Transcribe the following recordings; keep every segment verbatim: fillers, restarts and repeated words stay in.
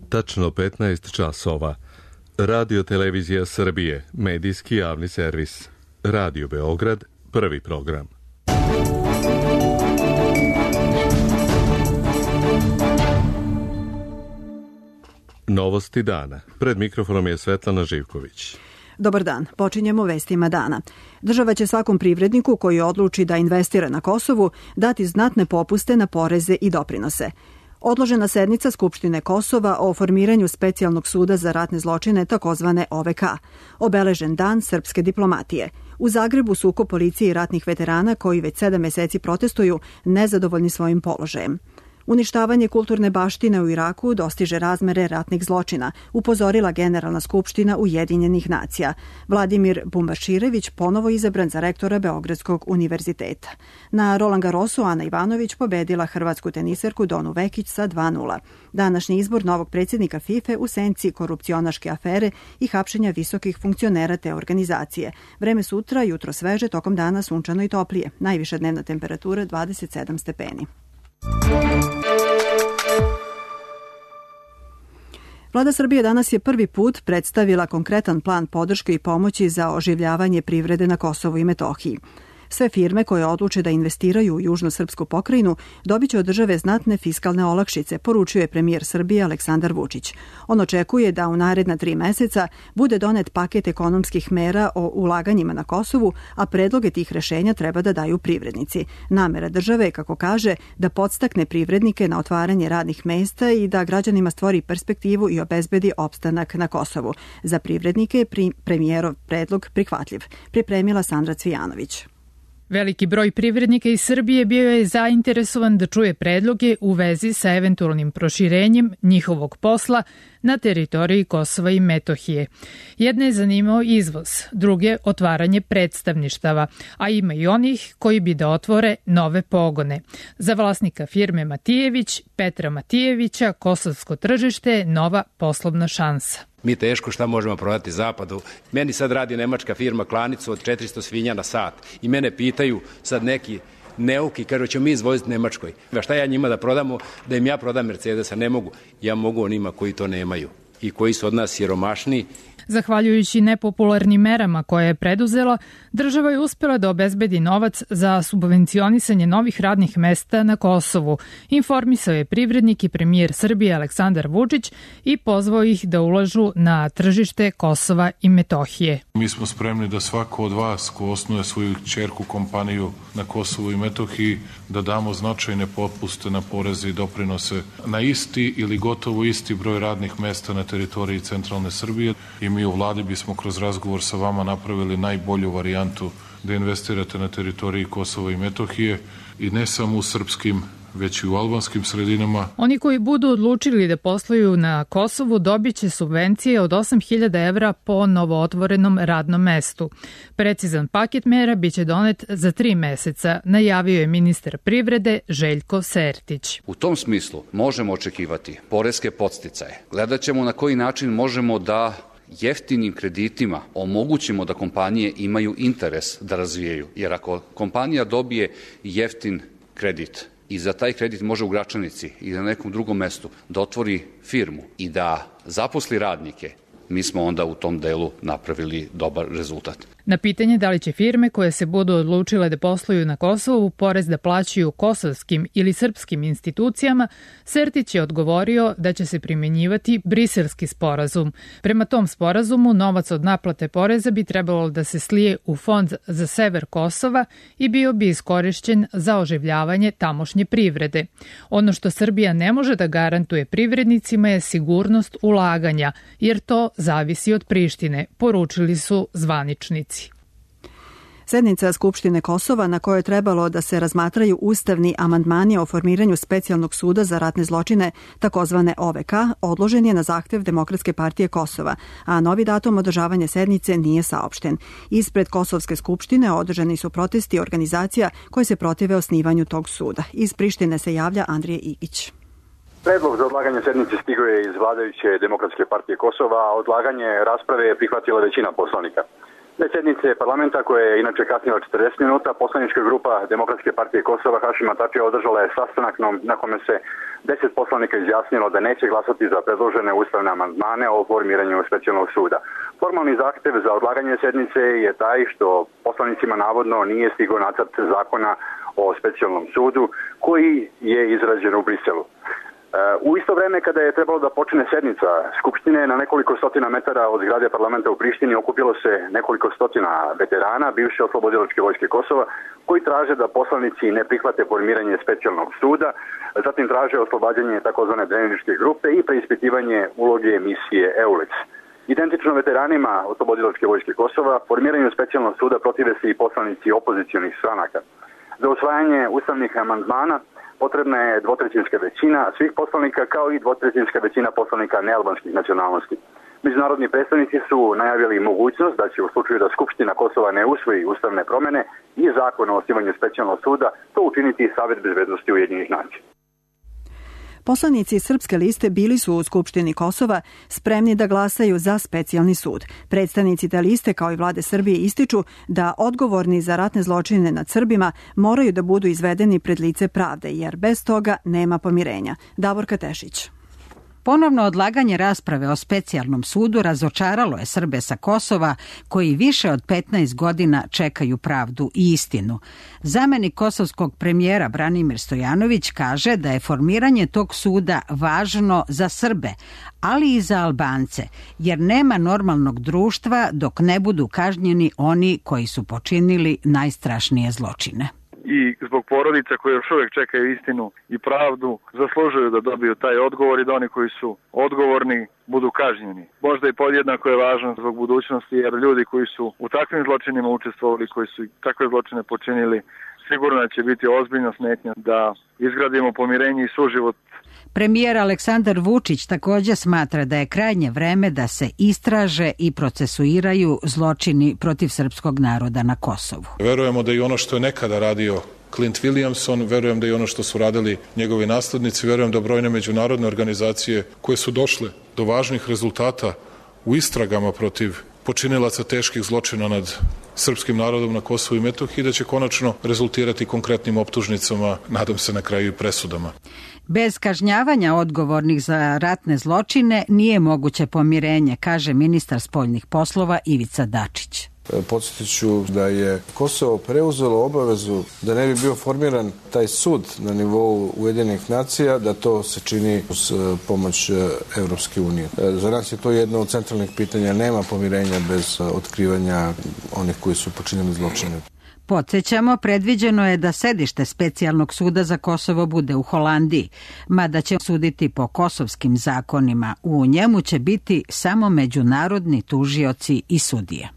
Tačno petnaest časova. Radio Televizija Srbije, medijski javni servis. Radio Beograd, prvi program. Novosti dana. Pred mikrofonom je Svetlana Živković. Dobar dan, počinjemo vestima dana. Država će svakom privredniku koji odluči da investira na Kosovu dati znatne popuste na poreze i doprinose. Odložena sednica Skupštine Kosova o formiranju specijalnog suda za ratne zločine, takozvane O V K. Obeležen dan srpske diplomatije. U Zagrebu sukob policije i ratnih veterana koji već sedam meseci protestuju nezadovoljni svojim položajem. Uništavanje kulturne baštine u Iraku dostiže razmere ratnih zločina, upozorila Generalna skupština Ujedinjenih nacija. Vladimir Bumbaširević ponovo izabran za rektora Beogradskog univerziteta. Na Roland Garrosu Ana Ivanović pobedila hrvatsku teniserku Donu Vekić sa dva nula. Današnji izbor novog predsjednika FIFA u senci korupcionaške afere i hapšenja visokih funkcionera te organizacije. Vreme sutra, jutro sveže, tokom dana sunčano i toplije. Najviša dnevna temperatura dvadeset sedam stepeni. Vlada Srbije danas je prvi put predstavila konkretan plan podrške i pomoći za oživljavanje privrede na Kosovu i Metohiji. Sve firme koje odluče da investiraju u južnu srpsku pokrajinu dobit će od države znatne fiskalne olakšice, poručio je premijer Srbije Aleksandar Vučić. On očekuje da u naredna tri meseca bude donet paket ekonomskih mera o ulaganjima na Kosovu, a predloge tih rešenja treba da daju privrednici. Namera države je, kako kaže, da podstakne privrednike na otvaranje radnih mesta i da građanima stvori perspektivu i obezbedi opstanak na Kosovu. Za privrednike je premijerov predlog prihvatljiv. Pripremila Sandra Cvijanović. Veliki broj privrednika iz Srbije bio je zainteresovan da čuje predloge u vezi sa eventualnim proširenjem njihovog posla na teritoriji Kosova i Metohije. Jedne je zanimao izvoz, druge otvaranje predstavništava, a ima i onih koji bi da otvore nove pogone. Za vlasnika firme Matijević, Petra Matijevića, kosovsko tržište je nova poslovna šansa. Mi teško šta možemo prodati zapadu. Meni sad radi nemačka firma klanicu od četiristo svinja na sat i mene pitaju sad neki neuki, kažu ćemo mi izvoziti Nemačkoj. A šta ja njima da prodamo, da im ja prodam Mercedesa? Ne mogu. Ja mogu onima koji to nemaju i koji su od nas siromašniji. Zahvaljujući nepopularnim merama koje je preduzela, država je uspela da obezbedi novac za subvencionisanje novih radnih mesta na Kosovu. Informisao je privrednik i premijer Srbije Aleksandar Vučić i pozvao ih da ulažu na tržište Kosova i Metohije. Mi smo spremni da svako od vas ko osnuje svoju ćerku kompaniju na Kosovu i Metohiji da damo značajne popuste na poreze i doprinose na isti ili gotovo isti broj radnih mesta na teritoriji centralne Srbije i mi u vladi bismo kroz razgovor sa vama napravili najbolju varijantu da investirate na teritoriji Kosova i Metohije i ne samo u srpskim, već i u albanskim sredinama. Oni koji budu odlučili da posluju na Kosovu dobit će subvencije od osam hiljada evra po novootvorenom radnom mestu. Precizan paket mera biće donet za tri meseca, najavio je ministar privrede Željko Sertić. U tom smislu možemo očekivati poreske podsticaje. Gledat ćemo na koji način možemo da jeftinim kreditima omogućimo da kompanije imaju interes da razvijaju. Jer ako kompanija dobije jeftin kredit i za taj kredit može u Gračanici i na nekom drugom mestu da otvori firmu i da zaposli radnike, mi smo onda u tom delu napravili dobar rezultat. Na pitanje da li će firme koje se budu odlučile da posluju na Kosovu porez da plaćaju kosovskim ili srpskim institucijama, Sertić je odgovorio da će se primjenjivati Briselski sporazum. Prema tom sporazumu novac od naplate poreza bi trebalo da se slije u fond za sever Kosova i bio bi iskorišćen za oživljavanje tamošnje privrede. Ono što Srbija ne može da garantuje privrednicima je sigurnost ulaganja, jer to zavisi od Prištine, poručili su zvaničnici. Sednica Skupštine Kosova na kojoj je trebalo da se razmatraju ustavni amandmani o formiranju specijalnog suda za ratne zločine, takozvane O V K, odložen je na zahtev Demokratske partije Kosova, a novi datum održavanja sednice nije saopšten. Ispred Kosovske skupštine održani su protesti organizacija koje se protive osnivanju tog suda. Iz Prištine se javlja Andrije Igić. Predlog za odlaganje sednice stigao je iz vladajuće Demokratske partije Kosova, a odlaganje rasprave je prihvatila većina poslanika. Na sednice parlamenta koja je inače kasnila četrdeset minuta, poslanička grupa Demokratske partije Kosova Hašima Tačija održala je sastanak na kome se deset poslanika izjasnilo da neće glasati za predložene ustavne amandmane o formiranju specijalnog suda. Formalni zahtev za odlaganje sednice je taj što poslanicima navodno nije stigao nacrt zakona o specijalnom sudu koji je izrađen u Briselu. U isto vreme kada je trebalo da počne sednica Skupštine, na nekoliko stotina metara od zgrade parlamenta u Prištini okupilo se nekoliko stotina veterana bivše oslobodilačke vojske Kosova koji traže da poslanici ne prihvate formiranje specijalnog suda, zatim traže oslobađanje takozvane Dreničke grupe i preispitivanje uloge misije EULEX. Identično veteranima oslobodilačke vojske Kosova, formiranju specijalnog suda protive se i poslanici opozicionih stranaka. Za usvajanje ustavnih amandmana potrebna je dvotrećinska većina svih poslanika kao i dvotrećinska većina poslanika nealbanskih nacionalnosti. Međunarodni predstavnici su najavili mogućnost da će u slučaju da Skupština Kosova ne usvoji ustavne promene i zakon o osnivanju specijalnog suda to učiniti i Savet bezbednosti Ujedinjenih nacija. Poslanici Srpske liste bili su u Skupštini Kosova spremni da glasaju za specijalni sud. Predstavnici te liste kao i vlade Srbije ističu da odgovorni za ratne zločine nad Srbima moraju da budu izvedeni pred lice pravde, jer bez toga nema pomirenja. Davorka Tešić. Ponovno odlaganje rasprave o specijalnom sudu razočaralo je Srbe sa Kosova koji više od petnaest godina čekaju pravdu i istinu. Zamenik kosovskog premijera Branimir Stojanović kaže da je formiranje tog suda važno za Srbe, ali i za Albance, jer nema normalnog društva dok ne budu kažnjeni oni koji su počinili najstrašnije zločine. I zbog porodica koje još uvijek čekaju istinu i pravdu zaslužuju da dobiju taj odgovor i da oni koji su odgovorni budu kažnjeni. Možda i podjednako je važno zbog budućnosti jer ljudi koji su u takvim zločinima učestvovali, koji su takve zločine počinili, sigurno će biti ozbiljna smetnja da izgradimo pomirenje i suživot. Premijer Aleksandar Vučić također smatra da je krajnje vreme da se istraže i procesuiraju zločini protiv srpskog naroda na Kosovu. Verujemo da i ono što je nekada radio Clint Williamson, verujem da i ono što su radili njegovi naslednici, verujem da brojne međunarodne organizacije koje su došle do važnih rezultata u istragama protiv počinilaca teških zločina nad srpskim narodom na Kosovu i Metohiji, da će konačno rezultirati konkretnim optužnicama, nadam se na kraju i presudama. Bez kažnjavanja odgovornih za ratne zločine nije moguće pomirenje, kaže ministar spoljnih poslova Ivica Dačić. Podsjetit ću da je Kosovo preuzelo obavezu da ne bi bio formiran taj sud na nivou Ujedinjenih nacija, da to se čini uz pomoć Evropske unije. Za nas je to jedno od centralnih pitanja. Nema pomirenja bez otkrivanja onih koji su počinili zločine. Podsjećamo, predviđeno je da sedište specijalnog suda za Kosovo bude u Holandiji, mada će suditi po kosovskim zakonima. U njemu će biti samo međunarodni tužioci i sudije.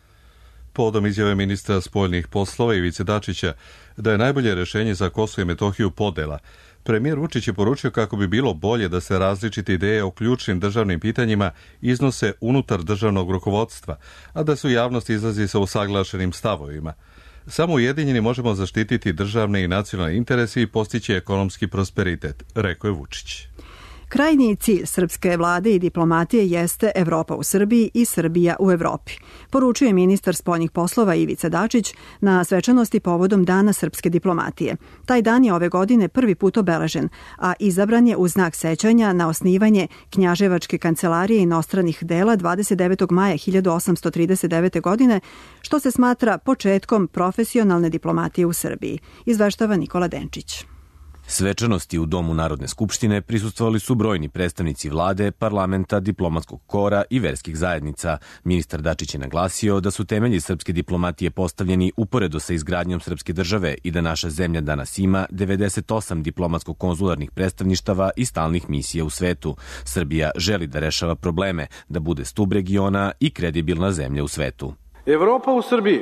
Povodom izjave ministra spoljnih poslova Ivice Dačića da je najbolje rješenje za Kosovo i Metohiju podela, premijer Vučić je poručio kako bi bilo bolje da se različite ideje o ključnim državnim pitanjima iznose unutar državnog rukovodstva, a da se u javnost izlazi sa usaglašenim stavovima. Samo ujedinjeni možemo zaštititi državne i nacionalne interese i postići ekonomski prosperitet, rekao je Vučić. Krajnji cilj srpske vlade i diplomatije jeste Evropa u Srbiji i Srbija u Evropi, poručuje ministar spoljnih poslova Ivica Dačić na svečanosti povodom Dana srpske diplomatije. Taj dan je ove godine prvi put obeležen, a izabran je u znak sećanja na osnivanje Knjaževačke kancelarije inostranih dela dvadeset devetog maja hiljadu osamsto trideset devete. godine, što se smatra početkom profesionalne diplomatije u Srbiji, izveštava Nikola Denčić. Svečanosti u Domu Narodne skupštine prisustvovali su brojni predstavnici vlade, parlamenta, diplomatskog kora i verskih zajednica. Ministar Dačić je naglasio da su temelji srpske diplomatije postavljeni uporedo sa izgradnjom srpske države i da naša zemlja danas ima devedeset osam diplomatsko-konzularnih predstavništava i stalnih misija u svetu. Srbija želi da rešava probleme, da bude stub regiona i kredibilna zemlja u svetu. Evropa u Srbiji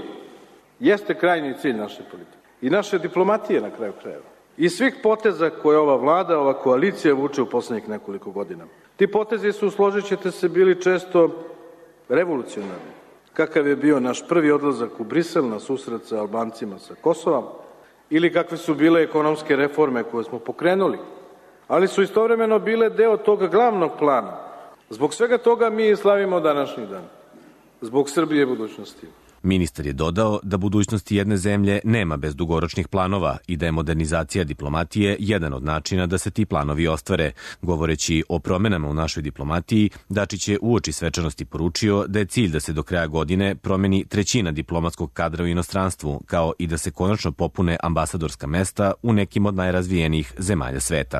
jeste krajnji cilj naše politike i naše diplomatije na kraju krajeva. I svih poteza koje ova vlada, ova koalicija vuče u poslednjih nekoliko godina. Ti potezi su, složit ćete se, bili često revolucionarni. Kakav je bio naš prvi odlazak u Brisel na susret sa Albancima sa Kosova, ili kakve su bile ekonomske reforme koje smo pokrenuli, ali su istovremeno bile deo toga glavnog plana. Zbog svega toga mi slavimo današnji dan. Zbog Srbije budućnosti. Ministar je dodao da budućnosti jedne zemlje nema bez dugoročnih planova i da je modernizacija diplomatije jedan od načina da se ti planovi ostvare. Govoreći o promenama u našoj diplomatiji, Dačić je uoči svečanosti poručio da je cilj da se do kraja godine promeni trećina diplomatskog kadra u inostranstvu, kao i da se konačno popune ambasadorska mesta u nekim od najrazvijenijih zemalja sveta.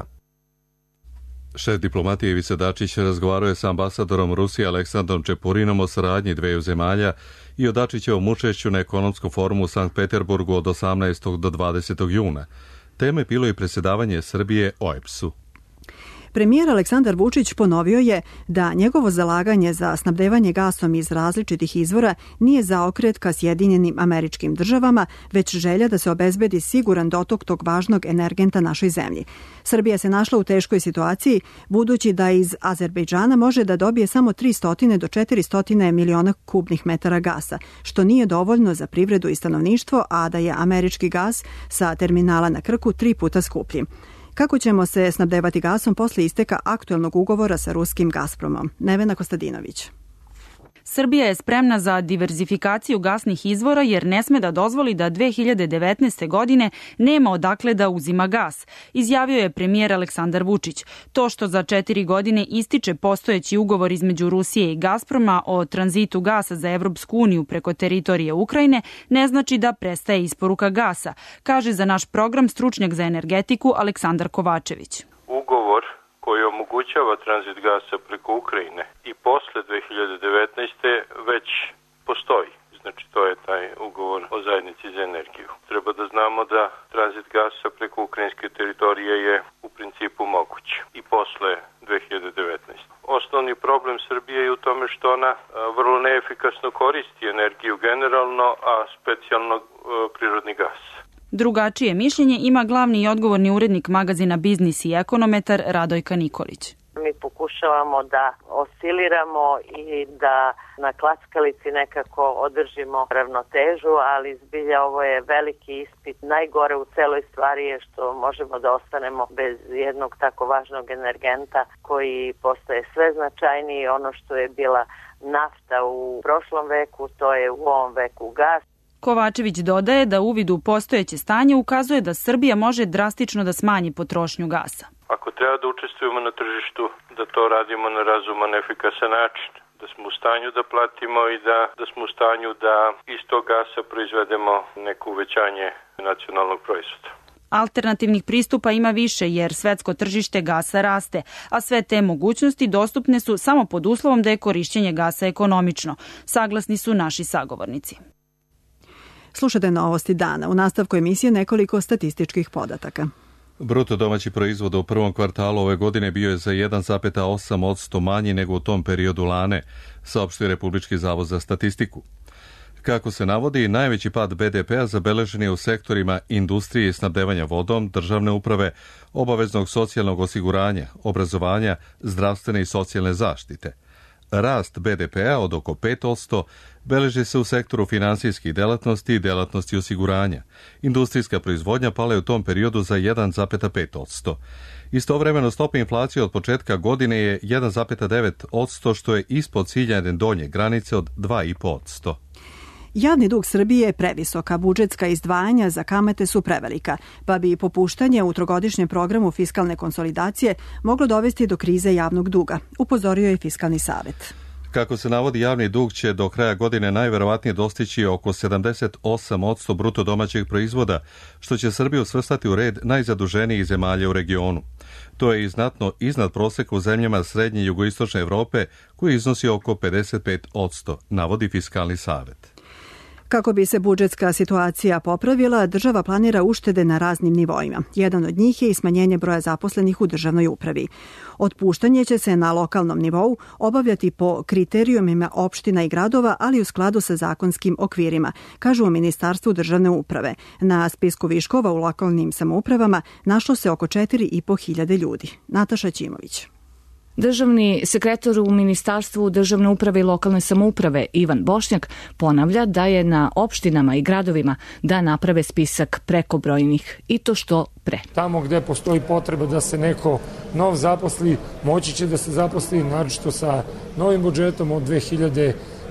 Šef diplomatije Ivica Dačić razgovarao je sa ambasadorom Rusije Aleksandrom Čepurinom o saradnji dveju zemalja i o Dačićevom učešću na ekonomskom forumu u Sankt Peterburgu od osamnaestog do dvadesetog juna. Teme bilo i predsjedavanje Srbije O E B S-u. Premijer Aleksandar Vučić ponovio je da njegovo zalaganje za snabdevanje gasom iz različitih izvora nije zaokret ka Sjedinjenim Američkim Državama, već želja da se obezbedi siguran dotok tog važnog energenta našoj zemlji. Srbija se našla u teškoj situaciji, budući da iz Azerbejdžana može da dobije samo tristo do četiristo miliona kubnih metara gasa, što nije dovoljno za privredu i stanovništvo, a da je američki gas sa terminala na Krku tri puta skuplji. Kako ćemo se snabdevati gasom posle isteka aktuelnog ugovora sa ruskim Gazpromom? Nevena Kostadinović. Srbija je spremna za diverzifikaciju gasnih izvora jer ne sme da dozvoli da dve hiljade devetnaeste. godine nema odakle da uzima gas, izjavio je premijer Aleksandar Vučić. To što za četiri godine ističe postojeći ugovor između Rusije i Gazproma o tranzitu gasa za Evropsku uniju preko teritorije Ukrajine ne znači da prestaje isporuka gasa, kaže za naš program stručnjak za energetiku Aleksandar Kovačević. Ugovor koji omogućava tranzit gasa preko Ukrajine i posle dve hiljade devetnaeste. već postoji. Znači, to je taj ugovor o zajednici za energiju. Treba da znamo da tranzit gasa preko ukrajinske teritorije je u principu moguć i posle dve hiljade devetnaeste. Osnovni problem Srbije je u tome što ona vrlo neefikasno koristi energiju generalno, a specijalno prirodni gas. Drugačije mišljenje ima glavni i odgovorni urednik magazina Biznis i ekonometar Radojka Nikolić. Mi pokušavamo da osciliramo i da na klackalici nekako održimo ravnotežu, ali zbilja ovo je veliki ispit. Najgore u celoj stvari je što možemo da ostanemo bez jednog tako važnog energenta koji postaje sve značajniji. Ono što je bila nafta u prošlom veku, to je u ovom veku gas. Kovačević dodaje da uvid u postojeće stanje ukazuje da Srbija može drastično da smanji potrošnju gasa. Ako treba da učestvujemo na tržištu, da to radimo na razuman, efikasan način, da smo u stanju da platimo i da, da smo u stanju da iz tog gasa proizvedemo neko uvećanje nacionalnog proizvoda. Alternativnih pristupa ima više jer svetsko tržište gasa raste, a sve te mogućnosti dostupne su samo pod uslovom da je korišćenje gasa ekonomično. Saglasni su naši sagovornici. Slušate Novosti dana. U nastavku emisije nekoliko statističkih podataka. Bruto domaći proizvod u prvom kvartalu ove godine bio je za jedan zarez osam posto manji nego u tom periodu lane, saopštio Republički zavod za statistiku. Kako se navodi, najveći pad be de pea zabeležen je u sektorima industrije i snabdevanja vodom, državne uprave, obaveznog socijalnog osiguranja, obrazovanja, zdravstvene i socijalne zaštite. Rast be de pea od oko pet posto beleži se u sektoru finansijskih delatnosti i delatnosti osiguranja. Industrijska proizvodnja pala je u tom periodu za jedan zarez pet posto. Istovremeno stopa inflacije od početka godine je jedan zarez devet posto, što je ispod ciljane donje granice od dva zarez pet posto. Javni dug Srbije je previsoka, budžetska izdvajanja za kamate su prevelika, pa bi popuštanje u trogodišnjem programu fiskalne konsolidacije moglo dovesti do krize javnog duga, upozorio je Fiskalni savet. Kako se navodi, javni dug će do kraja godine najverovatnije dostići oko sedamdeset osam posto bruto domaćeg proizvoda, što će Srbiju svrstati u red najzaduženijih zemalja u regionu. To je i znatno iznad proseka u zemljama srednje i jugoistočne Evrope, koji iznosi oko pedeset pet posto, navodi Fiskalni savet. Kako bi se budžetska situacija popravila, država planira uštede na raznim nivoima. Jedan od njih je i smanjenje broja zaposlenih u državnoj upravi. Otpuštanje će se na lokalnom nivou obavljati po kriterijumima opština i gradova, ali u skladu sa zakonskim okvirima, kažu u Ministarstvu državne uprave. Na spisku viškova u lokalnim samoupravama našlo se oko četiri i po hiljade ljudi. Nataša Ćimović. Državni sekretar u Ministarstvu državne uprave i lokalne samouprave Ivan Bošnjak ponavlja da je na opštinama i gradovima da naprave spisak prekobrojnih i to što pre. Tamo gde postoji potreba da se neko nov zaposli, moći će da se zaposli, naročito sa novim budžetom od dve hiljade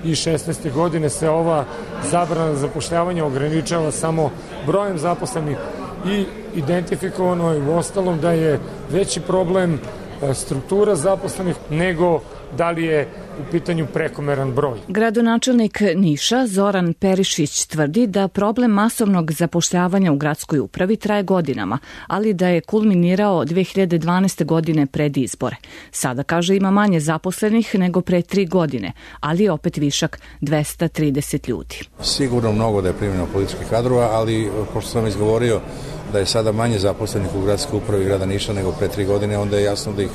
šesnaeste. godine se ova zabrana zapošljavanja ograničava samo brojem zaposlenih i identifikovano je u ostalom da je veći problem struktura zaposlenih nego da li je u pitanju prekomeran broj. Gradonačelnik Niša Zoran Perišić tvrdi da problem masovnog zapošljavanja u gradskoj upravi traje godinama, ali da je kulminirao dve hiljade dvanaeste. godine pred izbore. Sada, kaže, ima manje zaposlenih nego pre tri godine, ali je opet višak dvesta trideset ljudi. Sigurno mnogo da je primljeno političkih kadrova, ali pošto sam izgovorio da je sada manje zaposlenih u gradskoj upravi grada Niša nego pre tri godine, onda je jasno da ih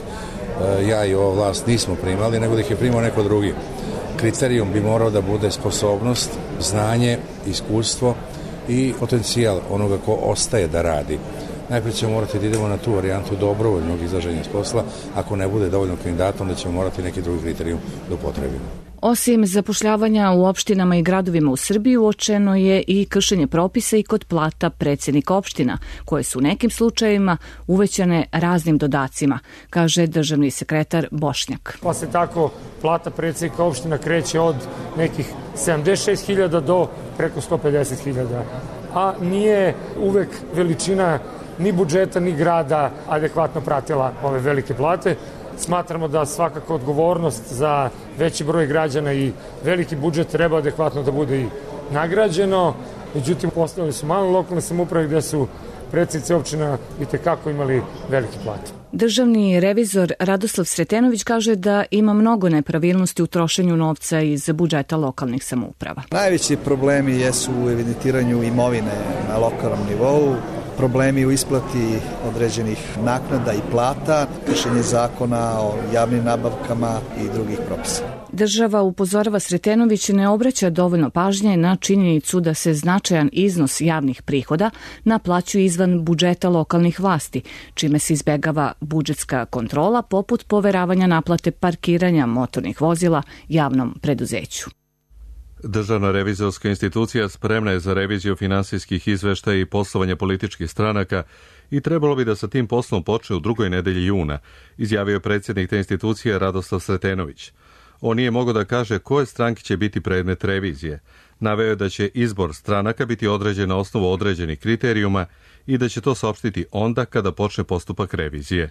ja i ova vlast nismo primali, nego da ih je primao neko drugi. Kriterijum bi morao da bude sposobnost, znanje, iskustvo i potencijal onoga ko ostaje da radi. Najprije ćemo morati da idemo na tu varijantu dobrovoljnog izlaženja s posla. Ako ne bude dovoljno kandidata, onda ćemo morati neki drugi kriterijum da upotrebimo. Osim zapošljavanja u opštinama i gradovima u Srbiji, uočeno je i kršenje propisa i kod plata predsjednika opština, koje su u nekim slučajevima uvećane raznim dodacima, kaže državni sekretar Bošnjak. Pa se tako plata predsjednika opština kreće od nekih sedamdeset šest hiljada do preko sto pedeset hiljada, a nije uvek veličina ni budžeta ni grada adekvatno pratila ove velike plate. Smatramo da svakako odgovornost za veći broj građana i veliki budžet treba adekvatno da bude i nagrađeno. Međutim, postavili su malo lokalne samouprave gde su predsjednici opština itekako imali velike plate. Državni revizor Radoslav Sretenović kaže da ima mnogo nepravilnosti u trošenju novca iz budžeta lokalnih samouprava. Najveći problemi jesu u evidentiranju imovine na lokalnom nivou, problemi u isplati određenih naknada i plata, kršenje zakona o javnim nabavkama i drugih propisa. Država, upozorava Sretenović, ne obraća dovoljno pažnje na činjenicu da se značajan iznos javnih prihoda naplaćuje izvan budžeta lokalnih vlasti, čime se izbegava budžetska kontrola poput poveravanja naplate parkiranja motornih vozila javnom preduzeću. Državna revizorska institucija spremna je za reviziju finansijskih izveštaja i poslovanja političkih stranaka i trebalo bi da sa tim poslom počne u drugoj nedelji juna, izjavio je predsjednik te institucije Radoslav Sretenović. On nije mogao da kaže koje stranke će biti predmet revizije. Naveo je da će izbor stranaka biti određen na osnovu određenih kriterijuma i da će to saopštiti onda kada počne postupak revizije.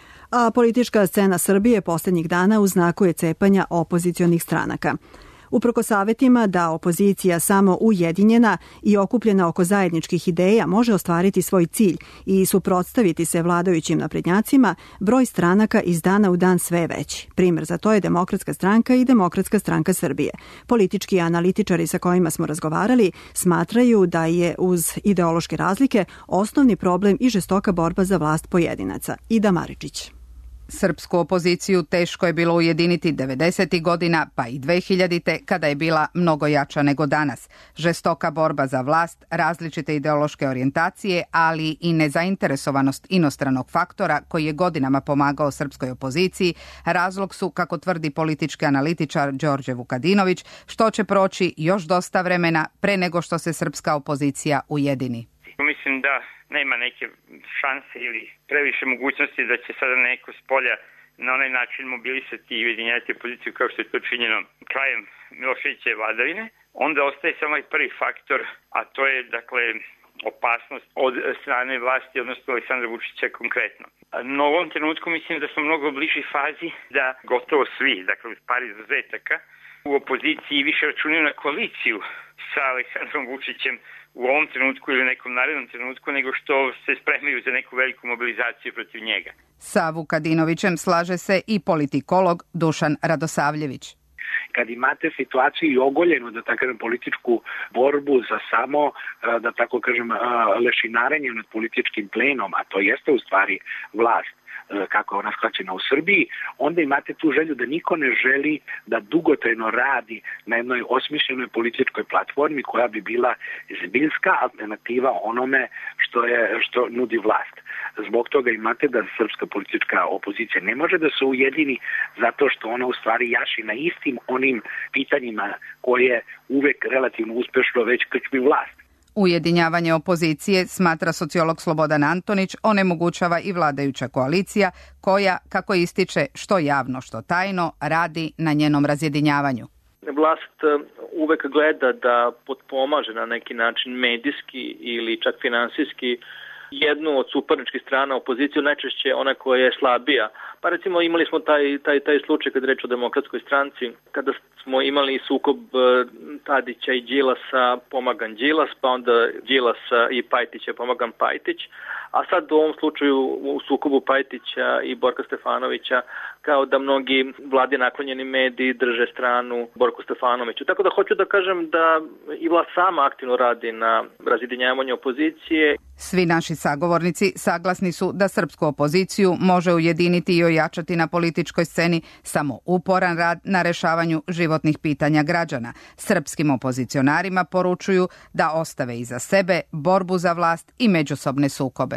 A politička scena Srbije posljednjih dana u znaku je cepanja opozicionih stranaka. Uprkos savetima da opozicija samo ujedinjena i okupljena oko zajedničkih ideja može ostvariti svoj cilj i suprotstaviti se vladajućim naprednjacima, broj stranaka iz dana u dan sve je veći. Primer za to je Demokratska stranka i Demokratska stranka Srbije. Politički analitičari sa kojima smo razgovarali smatraju da je uz ideološke razlike osnovni problem i žestoka borba za vlast pojedinaca. Ida Maričić. Srpsku opoziciju teško je bilo ujediniti devedesetih godina, pa i dve hiljadite, kada je bila mnogo jača nego danas. Žestoka borba za vlast, različite ideološke orijentacije, ali i nezainteresovanost inostranog faktora koji je godinama pomagao srpskoj opoziciji, razlog su, kako tvrdi politički analitičar Đorđe Vukadinović, što će proći još dosta vremena pre nego što se srpska opozicija ujedini. Mislim da nema neke šanse ili previše mogućnosti da će sada neko s polja na onaj način mobilisati i ujedinjati opoziciju kao što je to činjeno krajem Miloševićeve vladavine. Onda ostaje samo i prvi faktor, a to je dakle opasnost od strane vlasti, odnosno Aleksandra Vučića konkretno. No u ovom trenutku mislim da smo mnogo bliži fazi da gotovo svi, dakle uz par izuzetaka, u opoziciji više računaju na koaliciju sa Aleksandrom Vučićem u ovom trenutku ili nekom narednom trenutku, nego što se spremaju za neku veliku mobilizaciju protiv njega. Sa Vukadinovićem slaže se i politikolog Dušan Radosavljević. Kad imate situaciju i ogoljenu, da tako kažem, političku borbu za samo, da tako kažem, lešinarenje nad političkim plenom, a to jeste u stvari vlast, kako je ona shvaćena u Srbiji, onda imate tu želju da niko ne želi da dugotrajno radi na jednoj osmišljenoj političkoj platformi koja bi bila zbiljska alternativa onome što je što nudi vlast. Zbog toga imate da srpska politička opozicija ne može da se ujedini zato što ona u stvari jaši na istim onim pitanjima koje uvek relativno uspešno već krčmi vlast. Ujedinjavanje opozicije, smatra sociolog Slobodan Antonić, onemogućava i vladajuća koalicija koja, kako ističe, što javno, što tajno, radi na njenom razjedinjavanju. vlast uvek gleda da potpomaže na neki način medijski ili čak finansijski jednu od suparničkih strana opoziciju, najčešće ona koja je slabija. Pa recimo imali smo taj, taj, taj slučaj kad reč o Demokratskoj stranci, kada smo imali sukob Tadića i Đilasa, pomagan Đilas, pa onda Đilasa i Pajtića, pomagan Pajtić, a sad u ovom slučaju u sukobu Pajtića i Borka Stefanovića, kao da mnogi vladi naklonjeni mediji drže stranu Borku Stefanoviću. Tako da hoću da kažem da i vlast sama aktivno radi na razjedinjavanju opozicije. Svi naši sagovornici saglasni su da srpsku opoziciju može ujediniti i ojačati na političkoj sceni samo uporan rad na rešavanju životnih pitanja građana. Srpskim opozicionarima poručuju da ostave iza sebe borbu za vlast i međusobne sukobe.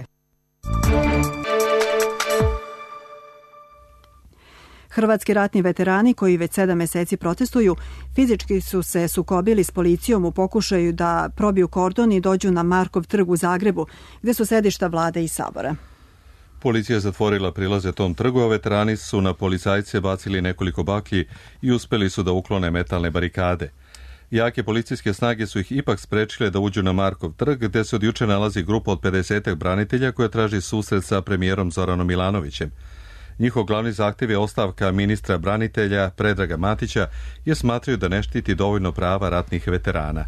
Hrvatski ratni veterani koji već sedam meseci protestuju fizički su se sukobili s policijom u pokušaju da probiju kordon i dođu na Markov trg u Zagrebu, gde su sedišta vlade i sabora. Policija je zatvorila prilaze tom trgu, a veterani su na policajce bacili nekoliko baklji i uspeli su da uklone metalne barikade. Jake policijske snage su ih ipak sprečile da uđu na Markov trg, gde se od juče nalazi grupa od pedesetak branitelja koja traži susret sa premijerom Zoranom Milanovićem. Njihov glavni zahtjev je ostavka ministra branitelja Predraga Matića, jer smatraju da ne štiti dovoljno prava ratnih veterana.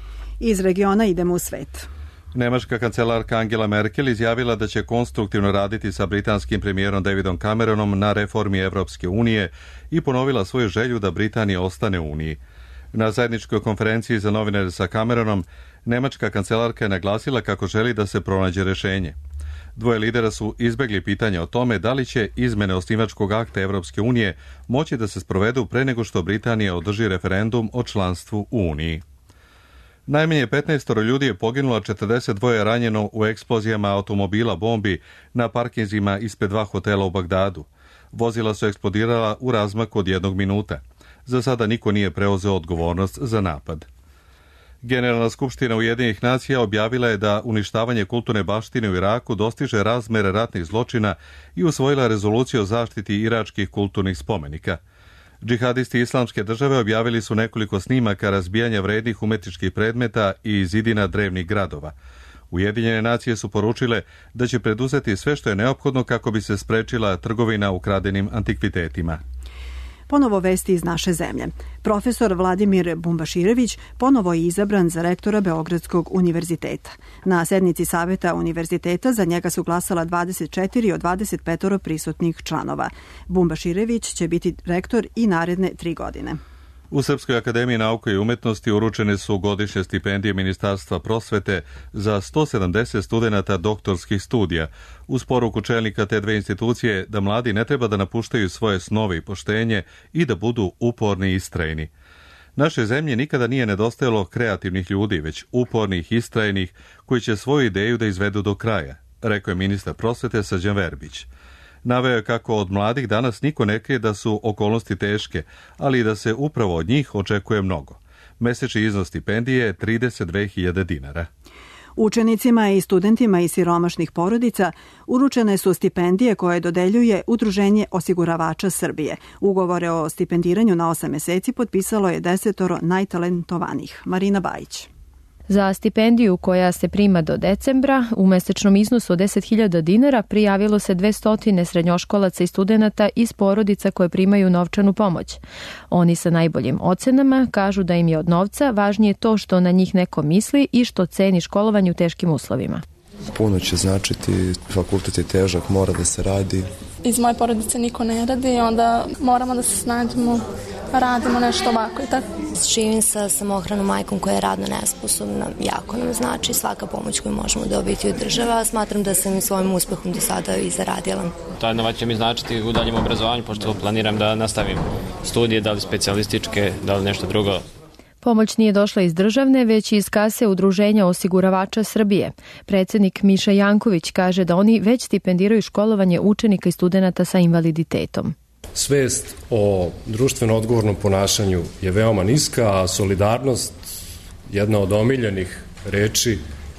Iz regiona idemo u svet. Nemačka kancelarka Angela Merkel izjavila da će konstruktivno raditi sa britanskim premijerom Davidom Cameronom na reformi Evropske unije i ponovila svoju želju da Britanija ostane u Uniji. Na zajedničkoj konferenciji za novinare sa Cameronom, nemačka kancelarka je naglasila kako želi da se pronađe rešenje. Dvoje lidera su izbegli pitanje o tome da li će izmene osnivačkog akta Evropske unije moći da se sprovedu pre nego što Britanija održi referendum o članstvu u Uniji. Najmanje petnaest ljudi je poginulo, a četrdeset dva je ranjeno u eksplozijama automobila bombi na parkinzima ispred dva hotela u Bagdadu. Vozila su eksplodirala u razmaku od jednog minuta. Za sada niko nije preuzeo odgovornost za napad. Generalna skupština Ujedinjenih nacija objavila je da uništavanje kulturne baštine u Iraku dostiže razmere ratnih zločina i usvojila rezoluciju o zaštiti iračkih kulturnih spomenika. Džihadisti Islamske države objavili su nekoliko snimaka razbijanja vrednih umetničkih predmeta i zidina drevnih gradova. Ujedinjene nacije su poručile da će preduzeti sve što je neophodno kako bi se sprečila trgovina ukradenim antikvitetima. Ponovo vesti iz naše zemlje. Profesor Vladimir Bumbaširević ponovo je izabran za rektora Beogradskog univerziteta. Na sednici Saveta univerziteta za njega su glasala dvadeset četiri od dvadeset pet prisutnih članova. Bumbaširević će biti rektor i naredne tri godine. U Srpskoj akademiji nauke i umetnosti uručene su godišnje stipendije Ministarstva prosvete za sto sedamdeset studenata doktorskih studija, uz poruku čelnika te dve institucije da mladi ne treba da napuštaju svoje snove i poštenje i da budu uporni i istrajni. Našoj zemlji nikada nije nedostajalo kreativnih ljudi, već upornih, istrajnih, koji će svoju ideju da izvedu do kraja, rekao je ministar prosvete Srđan Verbić. Naveo je kako od mladih danas niko ne krije da su okolnosti teške, ali i da se upravo od njih očekuje mnogo. Mesečni iznos stipendije je trideset dve hiljade dinara. Učenicima i studentima iz siromašnih porodica uručene su stipendije koje dodeljuje Udruženje osiguravača Srbije. Ugovore o stipendiranju na osam meseci potpisalo je desetoro najtalentovanijih. Marina Bajić. Za stipendiju koja se prima do decembra u mesečnom iznosu od deset hiljada dinara prijavilo se dvesta srednjoškolaca i studenata iz porodica koje primaju novčanu pomoć. Oni sa najboljim ocenama kažu da im je od novca važnije to što na njih neko misli i što ceni školovanje u teškim uslovima. Puno će značiti, fakultet je težak, mora da se radi. Iz moje porodice niko ne radi, onda moramo da se snađemo, radimo nešto ovako i tako. Živim sa samohranom majkom koja je radno nesposobna, jako nam znači svaka pomoć koju možemo dobiti od država. Smatram da sam svojim uspehom do sada i zaradila. To nova će mi značiti u daljem obrazovanju, pošto planiram da nastavim studije, da li specijalističke, da li nešto drugo. Pomoć nije došla iz državne, već iz kase Udruženja osiguravača Srbije. Predsednik Miša Janković kaže da oni već stipendiraju školovanje učenika i studenata sa invaliditetom. Svest o društveno odgovornom ponašanju je veoma niska, a solidarnost, jedna od omiljenih reči,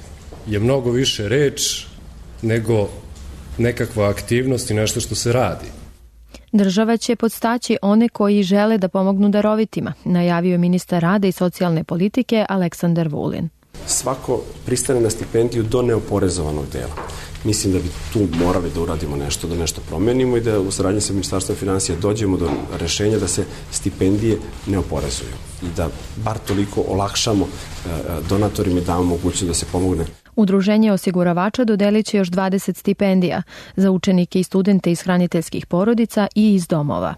je mnogo više reč nego nekakva aktivnost i nešto što se radi. Država će podstaći one koji žele da pomognu darovitima, najavio je ministar rada i socijalne politike Aleksandar Vulin. Svako pristane na stipendiju do neoporezovanog dela. Mislim da bi tu morali da uradimo nešto, da nešto promenimo i da u saradnji sa Ministarstvom finansija dođemo do rešenja da se stipendije ne oporezuju i da bar toliko olakšamo donatorima i damo mogućnost da se pomogne. Udruženje osiguravača dodelit će još dvadeset stipendija za učenike i studente iz hraniteljskih porodica i iz domova.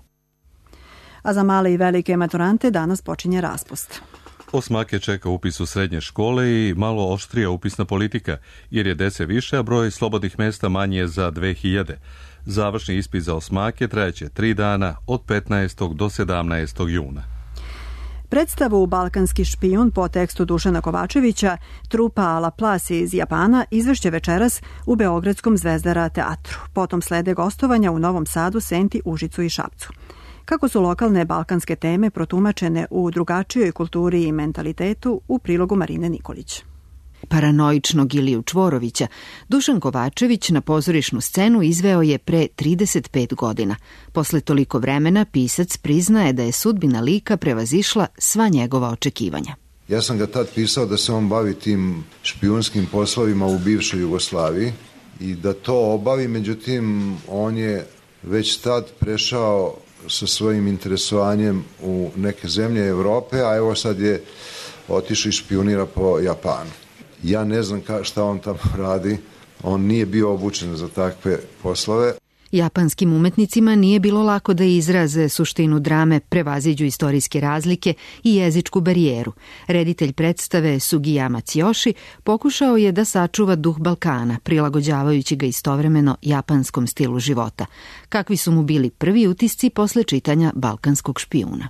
A za male i velike maturante danas počinje raspust. Osmake čeka upis u srednje škole i malo oštrija upisna politika, jer je dece više, a broj slobodnih mesta manje je za dve hiljade. Završni ispit za osmake trajeće tri dana od petnaestog do sedamnaestog juna. Predstavu Balkanski špijun po tekstu Dušana Kovačevića, trupa La Place iz Japana izvešće večeras u Beogradskom Zvezdara teatru. Potom slede gostovanja u Novom Sadu, Senti, Užicu i Šapcu. Kako su lokalne balkanske teme protumačene u drugačijoj kulturi i mentalitetu, u prilogu Marine Nikolić. Paranoičnog Iliju Čvorovića Dušan Kovačević na pozorišnu scenu izveo je pre trideset pet godina. Posle toliko vremena pisac priznaje da je sudbina lika prevazišla sva njegova očekivanja. Ja sam ga tad pisao da se on bavi tim špijunskim poslovima u bivšoj Jugoslaviji i da to obavi, međutim on je već tad prešao sa svojim interesovanjem u neke zemlje Evrope, a evo sad je otišao i špijunira po Japanu. Ja ne znam ka, šta on tamo radi, on nije bio obučen za takve poslove. Japanskim umetnicima nije bilo lako da izraze suštinu drame, prevaziđu istorijske razlike i jezičku barijeru. Reditelj predstave Sugiyama Tsuyoshi pokušao je da sačuva duh Balkana, prilagođavajući ga istovremeno japanskom stilu života. Kakvi su mu bili prvi utisci posle čitanja Balkanskog špijuna?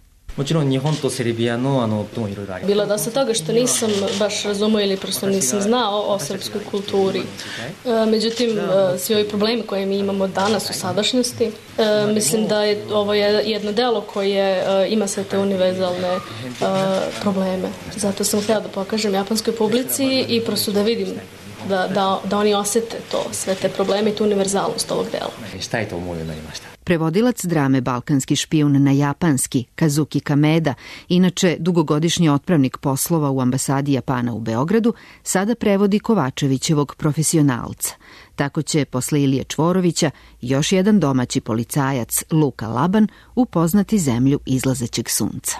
Bilo je dosta toga što nisam baš razumio ili prosto nisam znao o srpskoj kulturi. Međutim, svi ovi problemi koje mi imamo danas u sadašnjosti, mislim da je ovo jedno delo koje ima sve te univerzalne probleme. Zato sam htjela da pokažem japanskoj publici i prosto da vidim da, da, da oni osete to, sve te probleme i tu univerzalnost ovog dela. Prevodilac drame Balkanski špijun na japanski, Kazuki Kameda, inače dugogodišnji otpravnik poslova u ambasadi Japana u Beogradu, sada prevodi Kovačevićevog profesionalca. Tako će posle Ilije Čvorovića još jedan domaći policajac, Luka Laban, upoznati zemlju izlazećeg sunca.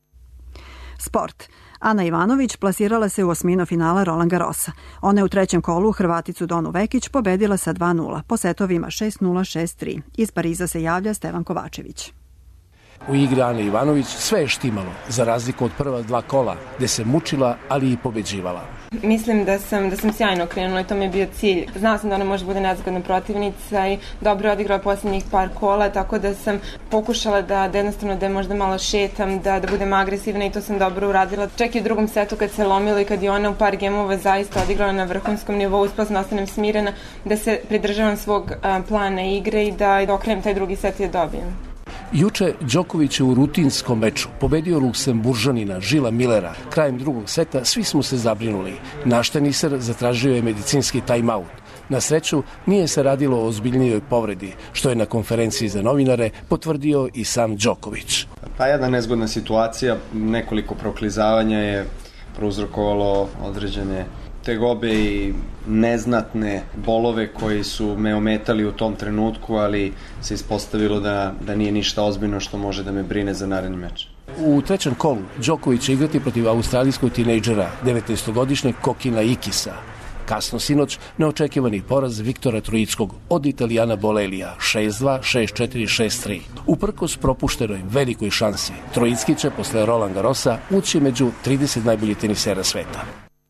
Sport. Ana Ivanović plasirala se u osmino finala Roland Garrosa. Ona je u trećem kolu Hrvaticu Donu Vekić pobedila sa dva nula, po setovima šest nula šest tri. Iz Pariza se javlja Stevan Kovačević. U igri Ane Ivanović sve je štimalo, za razliku od prva dva kola, gde se mučila, ali i pobeđivala. Mislim da sam, da sam sjajno krenula i to mi je bio cilj. Znala sam da ona može bude nezgodna protivnica i dobro odigrala posljednjih par kola, tako da sam pokušala da, da jednostavno da je možda malo šetam, da, da budem agresivna i to sam dobro uradila. Čak i u drugom setu kad se lomilo i kad je ona u par gemova zaista odigrala na vrhunskom nivou, uspela sam da ostanem smirena, da se pridržavam svog a, plana igre i da, da okrenem taj drugi set i da dobijem. Juče Đoković je u rutinskom meču pobedio Luksemburžanina Žila Millera. Krajem drugog seta svi smo se zabrinuli. Naš teniser zatražio je medicinski time-out. Na sreću nije se radilo o ozbiljnijoj povredi, što je na konferenciji za novinare potvrdio i sam Đoković. Ta jedna nezgodna situacija, nekoliko proklizavanja je prouzrokovalo određene tegobe i neznatne bolove koji su me ometali u tom trenutku, ali se ispostavilo da, da nije ništa ozbiljno što može da me brine za naredni meč. U trećem kolu Đoković će igrati protiv australijskog tinejdžera, devetnaestogodišnjeg Kokina Ikisa. Kasno sinoć neočekivani poraz Viktora Trojickog od Italijana Bolelija šest dva, šest četiri, šest tri. Uprkos propuštenoj velikoj šansi, Trojicki će posle Roland Garrosa ući među trideset najboljih tenisera sveta.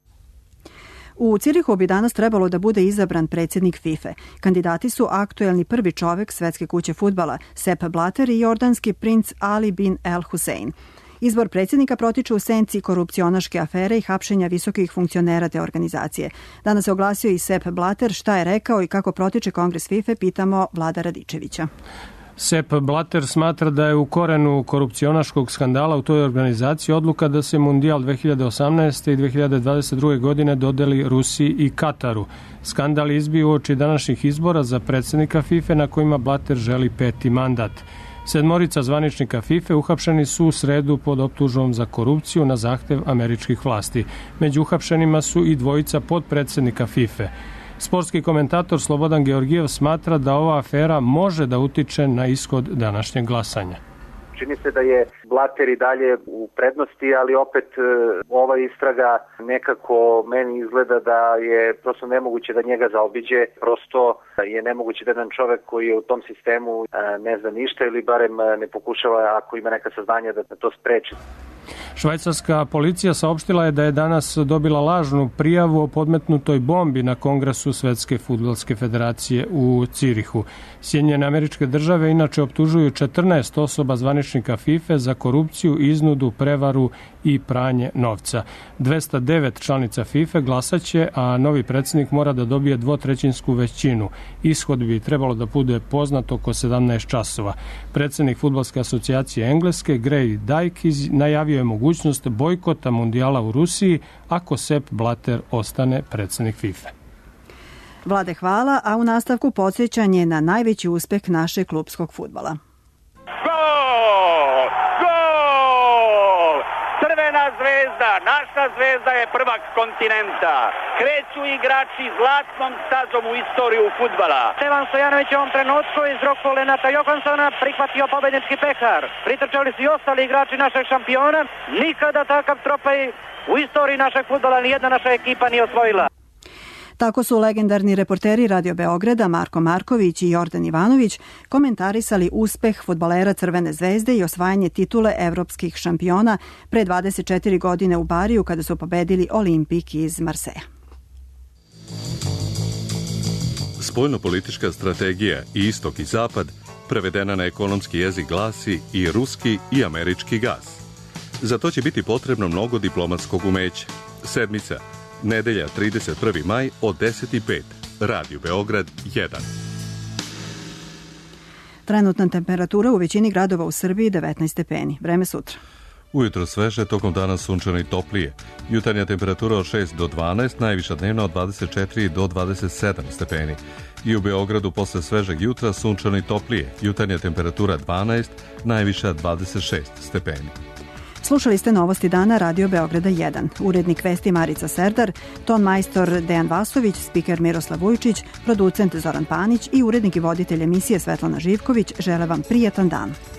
U Cirihu bi danas trebalo da bude izabran predsjednik FIFA. Kandidati su aktuelni prvi čovek svetske kuće fudbala Sepp Blatter i jordanski princ Ali bin El Hussein. Izbor predsjednika protiče u senci korupcionaške afere i hapšenja visokih funkcionera te organizacije. Danas se oglasio i Sepp Blatter, šta je rekao i kako protiče kongres FIFA, pitamo Vlada Radičevića. Sepp Blatter smatra da je u korenu korupcionaškog skandala u toj organizaciji odluka da se Mundijal dve hiljade osamnaeste. i dve hiljade dvadeset druge. godine dodeli Rusiji i Kataru. Skandal izbio uoči današnjih izbora za predsjednika FIFA na kojima Blatter želi peti mandat. Sedmorica zvaničnika FIFA uhapšeni su u sredu pod optužbom za korupciju na zahtev američkih vlasti. Među uhapšenima su i dvojica podpredsjednika FIFA. Sportski komentator Slobodan Georgijev smatra da ova afera može da utiče na ishod današnjeg glasanja. Čini se da je Blatter i dalje u prednosti, ali opet ova istraga nekako meni izgleda da je prosto nemoguće da njega zaobiđe. Prosto je nemoguće da jedan čovek koji je u tom sistemu ne zna ništa ili barem ne pokušava, ako ima neka saznanja, da to spreči. Švajcarska policija saopštila je da je danas dobila lažnu prijavu o podmetnutoj bombi na Kongresu Svetske fudbalske federacije u Cirihu. Sjedinjene Američke Države inače optužuju četrnaest osoba zvaničnika FIFA za korupciju, iznudu, prevaru i pranje novca. dvesta devet članica FIFA glasaće, a novi predsjednik mora da dobije dvotrećinsku većinu. Ishod bi trebalo da bude poznat oko sedamnaest časova. Predsjednik Fudbalske asocijacije Engleske, Gray Dyke, najavio je mogućnost bojkota Mundijala u Rusiji ako Sepp Blatter ostane predsjednik FIFA. Vlade, hvala, a u nastavku podsjećanje na najveći uspeh našeg klupskog fudbala. Gol! Gol! Crvena zvezda, naša zvezda je prvak kontinenta. Kreću igrači zlatnom stazom u istoriju fudbala. Stevan Stojanović u ovom trenutku iz ruku Lenata Johansona prihvatio pobednički pehar. Pritrčali su i ostali igrači našeg šampiona. Nikada takav trofej u istoriji našeg fudbala nijedna naša ekipa nije osvojila. Tako su legendarni reporteri Radio Beograda Marko Marković i Jordan Ivanović komentarisali uspeh fudbalera Crvene zvezde i osvajanje titule evropskih šampiona pre dvadeset četiri godine u Bariju kada su pobedili Olimpik iz Marseja. Spoljnopolitička strategija i istok i zapad prevedena na ekonomski jezik glasi i ruski i američki gas. Za to će biti potrebno mnogo diplomatskog umeća. Sedmica, nedelja trideset prvi maj od deset i pet. Radio Beograd jedan. Trenutna temperatura u većini gradova u Srbiji devetnaest stepeni. Vreme sutra. Ujutro sveže, tokom dana sunčano i toplije. Jutarnja temperatura od šest do dvanaest, najviša dnevna od dvadeset četiri do dvadeset sedam stepeni. I u Beogradu posle svežeg jutra sunčano i toplije. Jutarnja temperatura dvanaest, najviša dvadeset šest stepeni. Slušali ste novosti dana Radio Beograda jedan. Urednik vesti Marica Serdar, ton majstor Dejan Vasović, spiker Miroslav Vujčić, producent Zoran Panić i urednik i voditelj emisije Svetlana Živković žele vam prijatan dan.